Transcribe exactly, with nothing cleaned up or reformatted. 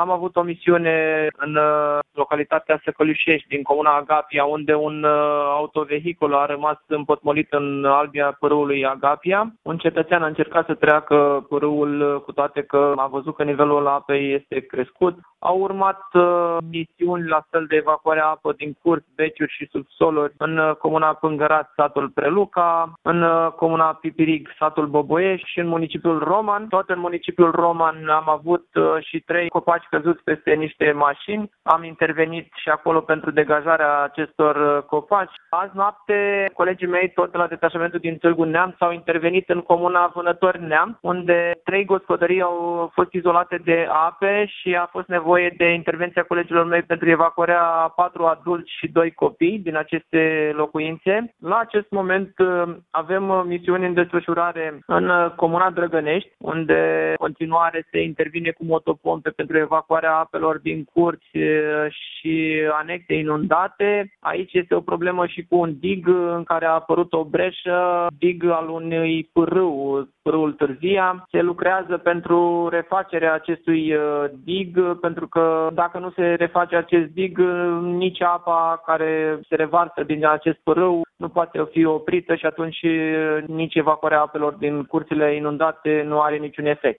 am avut o misiune în localitatea Săcălușești, din comuna Agapia, unde un autovehicul a rămas împotmolit în albia pârâului Agapia. Un cetățean a încercat să treacă pârâul, cu toate că a văzut că nivelul apei este crescut. Au urmat uh, misiuni la fel de evacuare a apă din curți, beciuri și subsoluri în comuna Pângăraț, satul Preluca, în uh, comuna Pipirig, satul Boboiești și în municipiul Roman. Tot în municipiul Roman am avut uh, și trei copaci căzuți peste niște mașini. Am intervenit și acolo pentru degajarea acestor uh, copaci. Azi noapte, colegii mei, tot de la detașamentul din Târgu Neamț, au intervenit în comuna Vânători Neamț, unde trei gospodării au fost izolate de ape și a fost nevoie de intervenția colegilor mei pentru evacuarea a patru adulți și doi copii din aceste locuințe. La acest moment avem misiuni în desfășurare în comuna Drăgănești, unde în continuare se intervine cu motopompe pentru evacuarea apelor din curți și anexe inundate. Aici este o problemă și cu un dig în care a apărut o breșă, dig al unui pârâu, pârâul Târzia. Se lucrează pentru refacerea acestui dig, pentru că dacă nu se reface acest dig, nici apa care se revarsă din acest pârâu nu poate fi oprită și atunci nici evacuarea apelor din curțile inundate nu are niciun efect.